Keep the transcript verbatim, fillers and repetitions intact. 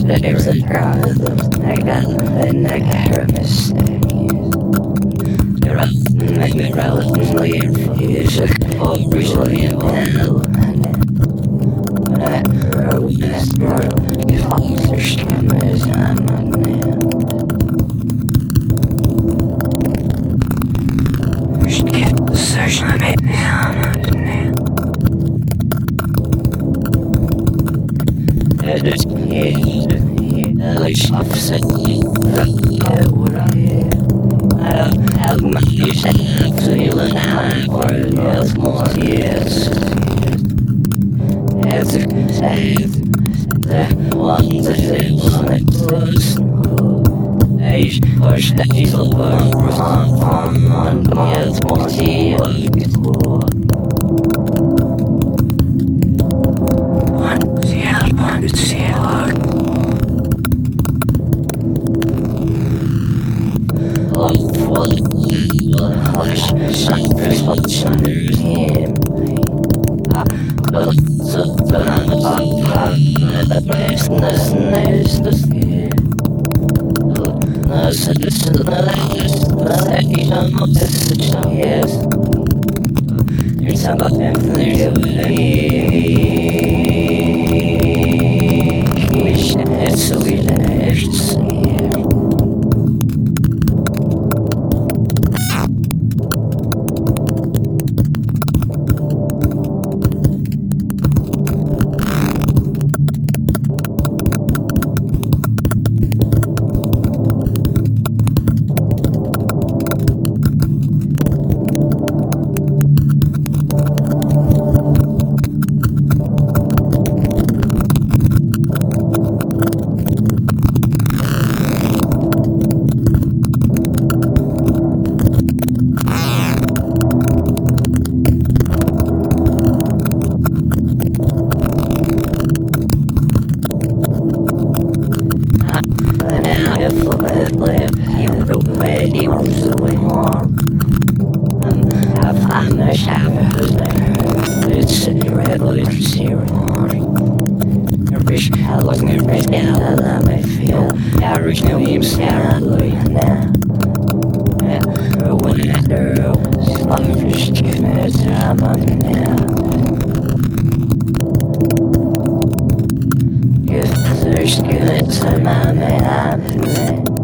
There's a problem. I got and I got a mistake. You're up, make me relatively infused. Oh, recently, well, when I wrote this girl, you all your skin is on my nail. Search my baby, I'm on the nail. It is here, at least I've said it, what I hear. I don't have my yourself, feeling high for else more years. It's a save, the ones that they want to age or stays over on, on, on, yes, more years. One, yeah, one, it's yeah. It's so delicious. It's incredibly interesting. I wish I was near right now. I love my feel. I reach no names. I love now. When I do, I'm just giving it time on now. If there's good time, I'm